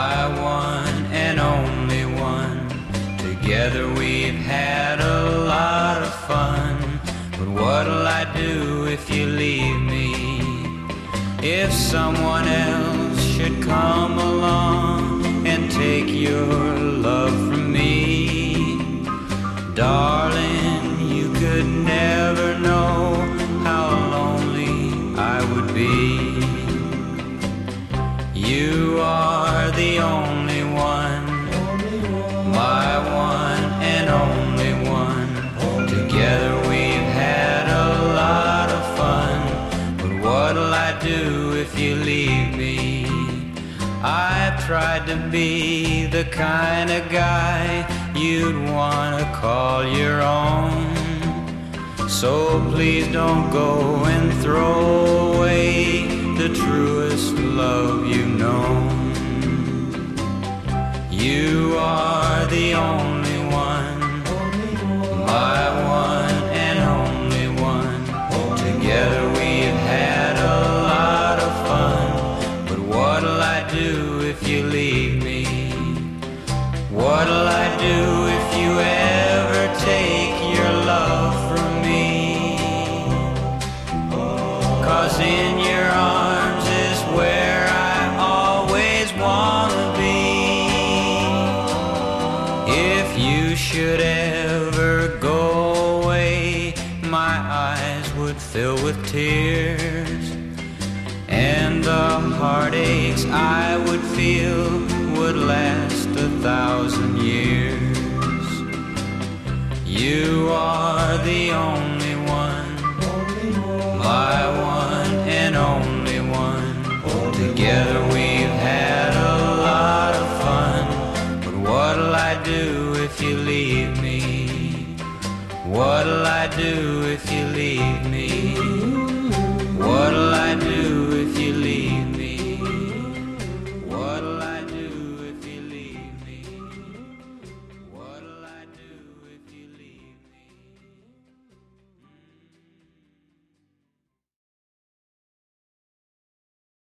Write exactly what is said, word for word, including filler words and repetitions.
my one and only one. Together we've had a lot of fun, but what'll I do if you leave me? If someone else should come along and take your love from me, darling, you could never know how lonely I would be. You are the only one, my one and only one. Together we've had a lot of fun, but what'll I do if you leave me? I've tried to be the kind of guy you'd wanna call your own, so please don't go and throw away the truest love you've known. You are the only one, my one and only one. Together we've had a lot of fun, but what'll I do if you leave me? What'll I do if you ever take your love from me? 'Cause in your arms is where I always wanna be. If you should ever go away, my eyes would fill with tears, and the heartaches I would feel would last a thousand years. You are the only one, my one and only one. Together we've had a lot of fun, but what'll I do if you leave me? What'll I do if you leave me? What'll I do